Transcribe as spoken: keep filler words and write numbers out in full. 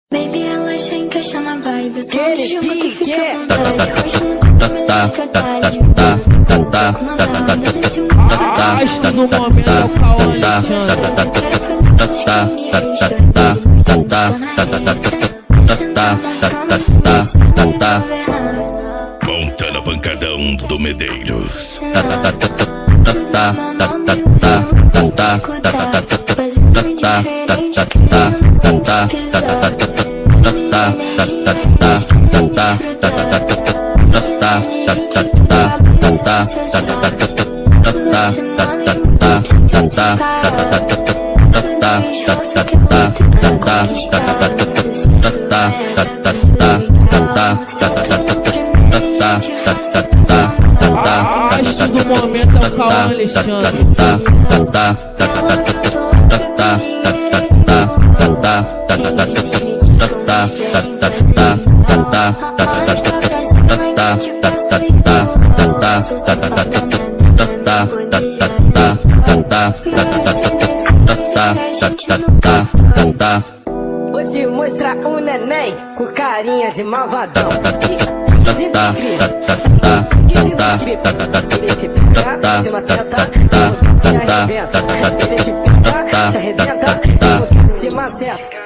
Baby, ela já encaixa na vibe. Eu sou Aquele de jogo que pique. fica à vontade. Hoje no corpo me dá ansiedade. Arrasto no momento é o Cauã Alexandre. Montando pancadão do Medeiros. Arrasto no momento é o Cauã Alexandre. Vou te mostrar um neném com carinha de malvadão. quinze do script, ele te pega, te maceta, te arrebenta, ele te pega, te arrebenta, te maceta.